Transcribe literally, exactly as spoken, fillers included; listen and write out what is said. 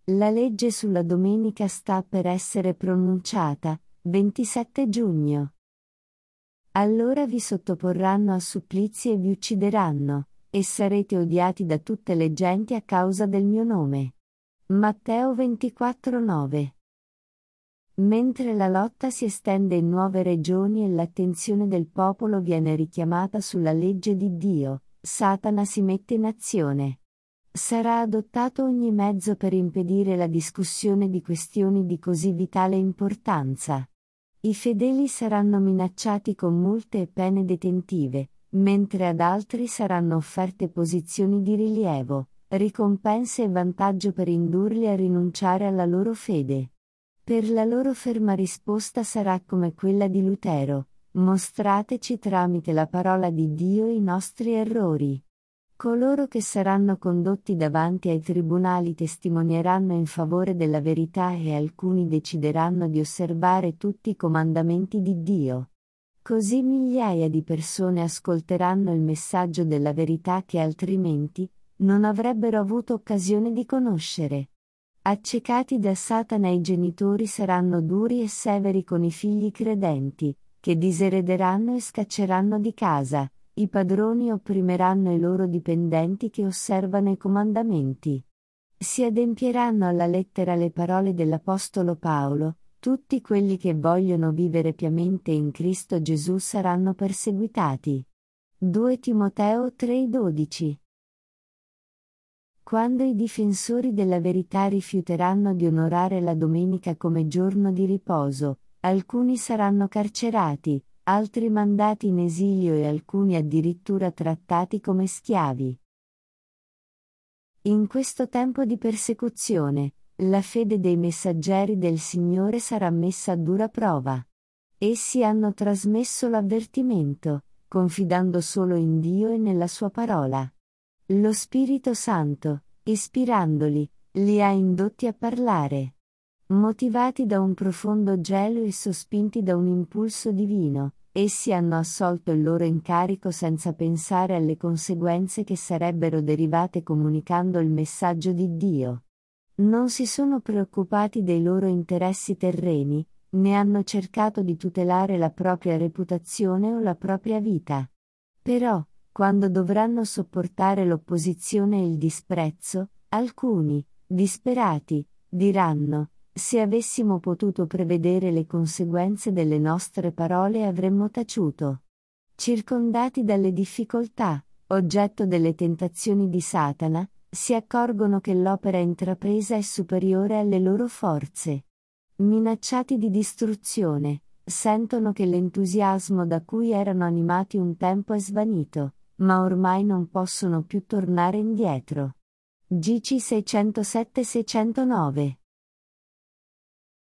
La legge sulla domenica sta per essere pronunciata, ventisette giugno. Allora vi sottoporranno a supplizi e vi uccideranno, e sarete odiati da tutte le genti a causa del mio nome. Matteo ventiquattro nove. Mentre la lotta si estende in nuove regioni e l'attenzione del popolo viene richiamata sulla legge di Dio, Satana si mette in azione. Sarà adottato ogni mezzo per impedire la discussione di questioni di così vitale importanza. I fedeli saranno minacciati con multe e pene detentive, mentre ad altri saranno offerte posizioni di rilievo, ricompense e vantaggio per indurli a rinunciare alla loro fede. Per la loro ferma risposta sarà come quella di Lutero: mostrateci tramite la parola di Dio i nostri errori. Coloro che saranno condotti davanti ai tribunali testimonieranno in favore della verità e alcuni decideranno di osservare tutti i comandamenti di Dio. Così migliaia di persone ascolteranno il messaggio della verità che altrimenti non avrebbero avuto occasione di conoscere. Accecati da Satana, i genitori saranno duri e severi con i figli credenti, che diserederanno e scacceranno di casa. I padroni opprimeranno i loro dipendenti che osservano i comandamenti. Si adempieranno alla lettera le parole dell'Apostolo Paolo: tutti quelli che vogliono vivere piamente in Cristo Gesù saranno perseguitati. due Timoteo tre dodici. Quando i difensori della verità rifiuteranno di onorare la domenica come giorno di riposo, alcuni saranno carcerati, altri mandati in esilio e alcuni addirittura trattati come schiavi. In questo tempo di persecuzione, la fede dei messaggeri del Signore sarà messa a dura prova. Essi hanno trasmesso l'avvertimento, confidando solo in Dio e nella Sua parola. Lo Spirito Santo, ispirandoli, li ha indotti a parlare. Motivati da un profondo gelo e sospinti da un impulso divino, essi hanno assolto il loro incarico senza pensare alle conseguenze che sarebbero derivate comunicando il messaggio di Dio. Non si sono preoccupati dei loro interessi terreni, né hanno cercato di tutelare la propria reputazione o la propria vita. Però, quando dovranno sopportare l'opposizione e il disprezzo, alcuni, disperati, diranno: se avessimo potuto prevedere le conseguenze delle nostre parole avremmo taciuto. Circondati dalle difficoltà, oggetto delle tentazioni di Satana, si accorgono che l'opera intrapresa è superiore alle loro forze. Minacciati di distruzione, sentono che l'entusiasmo da cui erano animati un tempo è svanito, ma ormai non possono più tornare indietro. G C seicentosette seicentonove